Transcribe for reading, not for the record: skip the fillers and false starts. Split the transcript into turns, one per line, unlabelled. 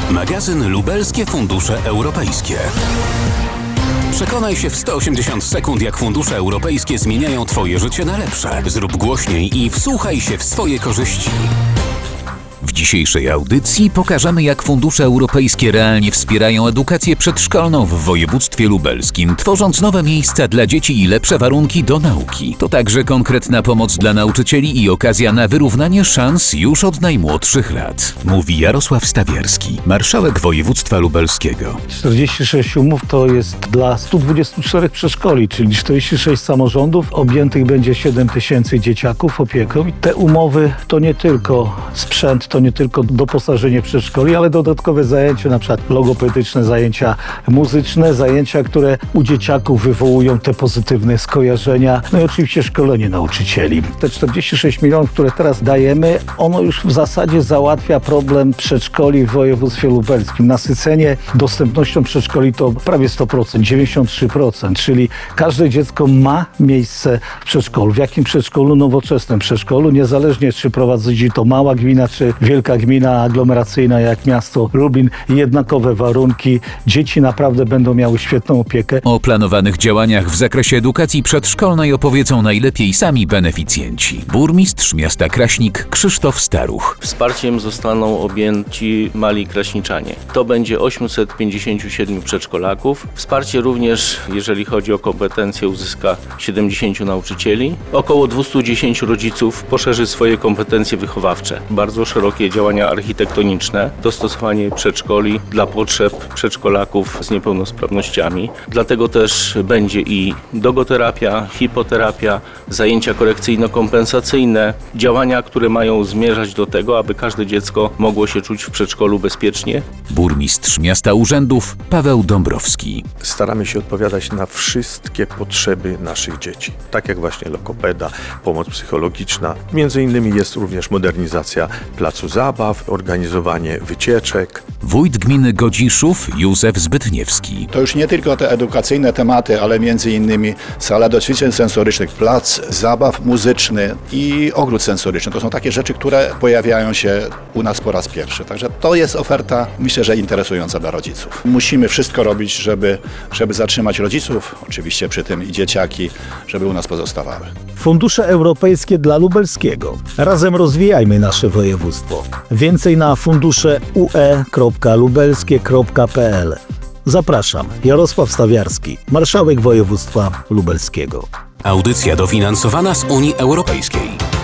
Magazyn Lubelskie Fundusze Europejskie. Przekonaj się w 180 sekund, jak fundusze europejskie zmieniają Twoje życie na lepsze. Zrób głośniej i wsłuchaj się w swoje korzyści. W dzisiejszej audycji pokażemy, jak fundusze europejskie realnie wspierają edukację przedszkolną w województwie lubelskim, tworząc nowe miejsca dla dzieci i lepsze warunki do nauki. To także konkretna pomoc dla nauczycieli i okazja na wyrównanie szans już od najmłodszych lat. Mówi Jarosław Stawierski, marszałek województwa lubelskiego.
46 umów to jest dla 124 przedszkoli, czyli 46 samorządów. Objętych będzie 7 tysięcy dzieciaków opieką. I te umowy to nie tylko sprzęt, to nie tylko doposażenie przedszkoli, ale dodatkowe zajęcia, na przykład logopedyczne, zajęcia muzyczne, zajęcia, które u dzieciaków wywołują te pozytywne skojarzenia. No i oczywiście szkolenie nauczycieli. Te 46 milionów, które teraz dajemy, ono już w zasadzie załatwia problem przedszkoli w województwie lubelskim. Nasycenie dostępnością przedszkoli to prawie 100%, 93%, czyli każde dziecko ma miejsce w przedszkolu. W jakim przedszkolu? Nowoczesnym przedszkolu, niezależnie czy prowadzi to mała gmina, czy wielka gmina aglomeracyjna jak miasto Lublin, jednakowe warunki. Dzieci naprawdę będą miały świetną opiekę.
O planowanych działaniach w zakresie edukacji przedszkolnej opowiedzą najlepiej sami beneficjenci. Burmistrz miasta Kraśnik Krzysztof Staruch.
Wsparciem zostaną objęci mali kraśniczanie. To będzie 857 przedszkolaków. Wsparcie również, jeżeli chodzi o kompetencje, uzyska 70 nauczycieli. Około 210 rodziców poszerzy swoje kompetencje wychowawcze. Bardzo szerokie działania architektoniczne, dostosowanie przedszkoli dla potrzeb przedszkolaków z niepełnosprawnościami. Dlatego też będzie i dogoterapia, hipoterapia, zajęcia korekcyjno-kompensacyjne, działania, które mają zmierzać do tego, aby każde dziecko mogło się czuć w przedszkolu bezpiecznie.
Burmistrz miasta urzędów Paweł Dąbrowski.
Staramy się odpowiadać na wszystkie potrzeby naszych dzieci. Tak jak właśnie logopeda, pomoc psychologiczna. Między innymi jest również modernizacja placu zabaw, organizowanie wycieczek.
Wójt gminy Godziszów Józef Zbytniewski.
To już nie tylko te edukacyjne tematy, ale między innymi sala do ćwiczeń sensorycznych, plac zabaw muzyczny i ogród sensoryczny. To są takie rzeczy, które pojawiają się u nas po raz pierwszy. Także to jest oferta, myślę, że interesująca dla rodziców. Musimy wszystko robić, żeby zatrzymać rodziców, oczywiście przy tym i dzieciaki, żeby u nas pozostawały.
Fundusze europejskie dla lubelskiego. Razem rozwijajmy nasze województwo. Więcej na fundusze.ue.lubelskie.pl. Zapraszam, Jarosław Stawiarski, marszałek województwa lubelskiego.
Audycja dofinansowana z Unii Europejskiej.